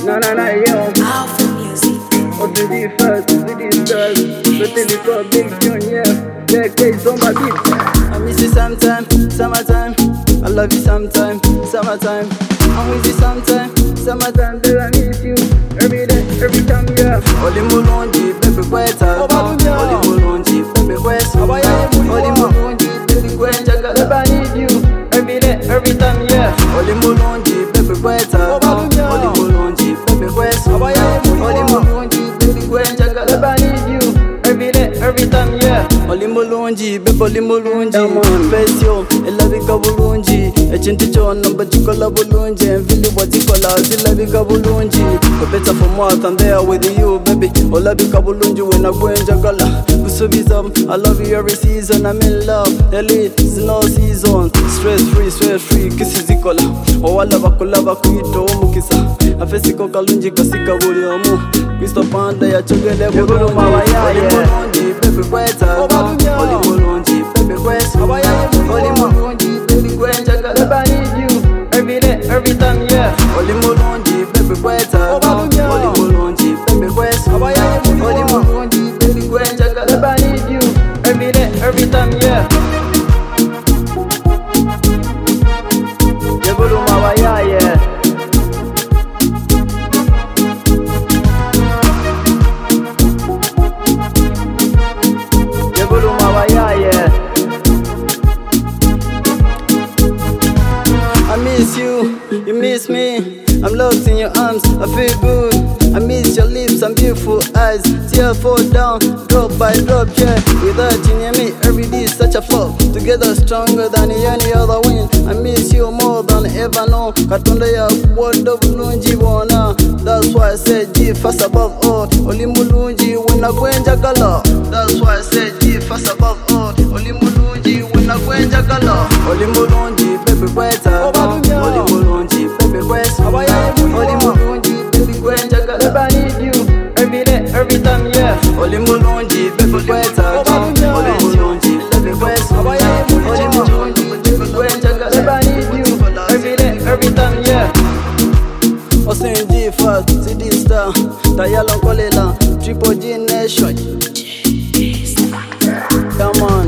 Na yo. Alpha Music. On te dit first, tu dis seul. Le téléphone, big pionnier. Big days on my beat. I miss you sometime, summertime. I love you sometime, summertime. I'm with you sometime, summertime. Girl, I miss you every day, every time, yeah. Oli mulungi, baby kweta. Oli mulungi, baby kwesa. Oli mulungi, baby kwenja Girl, gala. I need you every day, every time, yeah. Oli mulungi, baby kweta. Oli mulungi, baby kwesa. Oli mulungi, baby kwenja Girl, gala. I need you every day, every time, yeah. Oli mulungi, baby oli mulungi. Yeah, man. Besyo, elabika bulungi. Echintu chona mbachikola bulungi. Envili wazikola zilabika bulungi. But better for more than there with you, baby. Olabika bulungi when I kwenja gala. Kusubiza, I love you every season. I'm in love. Elite, it's no season. Stress free, kisses zikola. Owala bakulaba kuito omukisa. Afesiko kalungi kasika buli omu. Kristo panda ya chogele bulu mawaya. Oli mulungi, baby kweta. Oli mulungi, baby kwesa. Oli mulungi, baby kwenja Girl, gala. I need you every day, every time, yeah. Oli mulungi, baby kweta. Oli mulungi, baby kwesa. Oli mulungi, baby kwenja Girl, gala. I need you every day, every time, yeah. Yebulu mawaya, yeah. Yebulu mawaya, yeah. I miss you, you miss me. I'm lost in your arms, I feel good. I miss your lips and beautiful eyes. Tear fall down, drop by drop, yeah. Without you near me, every day is such a flop. Together stronger than any other win. I miss you more than ever know. Katonda ya wonder bulungi bona. That's why I said G first above all. Oli mulungi when I kwenja gala. That's why I said G first above all. Oli mulungi when I kwenja gala. Oli mulungi baby kweta. Oli mulungi baby kwesa. Oli mulungi baby kwenja Girl, gala. I need you every day, every time, yeah. Oli mulungi baby kweta. Oli mulungi baby kwesa. Oli mulungi baby kwenja Girl, gala. I need you every day, every time, yeah. Osin G fast, CD star, Tayalon Kolela, Triple G Nation. Come on.